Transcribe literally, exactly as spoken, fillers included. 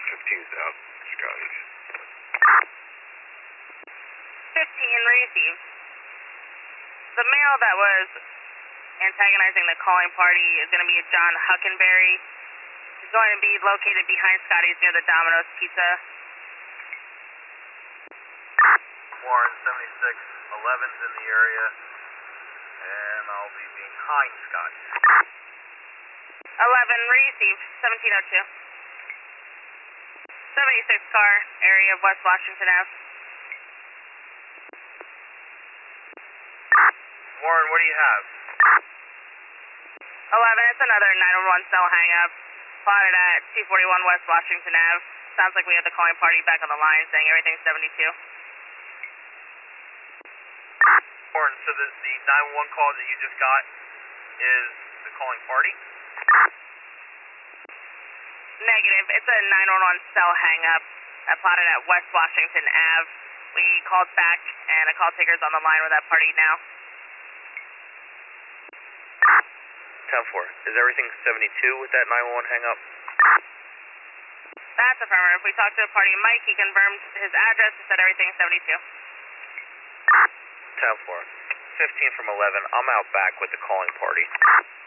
fifteen's out, Scotty's. fifteen received. The male that was antagonizing the calling party is going to be a John Huckenberry. He's going to be located behind Scotty's near the Domino's Pizza. Warren, seventy-six eleven's in the area, and I'll be behind Scotty's. eleven received, seventeen oh two. seventy-six car, area of West Washington Avenue. Warren, what do you have? eleven, it's another nine one one cell hang-up, plotted at two forty-one West Washington Avenue. Sounds like we have the calling party back on the line saying everything's seventy-two. Warren, so the, the nine one one call that you just got is the calling party? Negative, it's a nine one one cell hang-up that plotted at West Washington Avenue. We called back, and a call taker's on the line with that party now. ten four, is everything seventy-two with that nine one one hang up? That's affirmative. We talked to the party Mike, he confirmed his address and said everything's seventy-two. ten four, fifteen from eleven, I'm out back with the calling party.